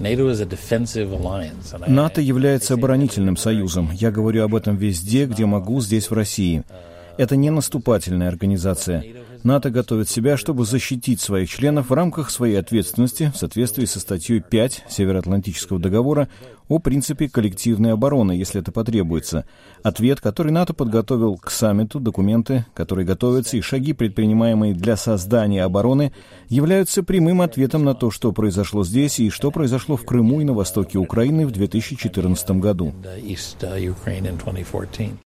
НАТО является оборонительным союзом. Я говорю об этом везде, где могу, здесь, в России. Это не наступательная организация. НАТО готовит себя, чтобы защитить своих членов в рамках своей ответственности в соответствии со статьей 5 Североатлантического договора о принципе коллективной обороны, если это потребуется. Ответ, который НАТО подготовил к саммиту, документы, которые готовятся, и шаги, предпринимаемые для создания обороны, являются прямым ответом на то, что произошло здесь и что произошло в Крыму и на востоке Украины в 2014 году.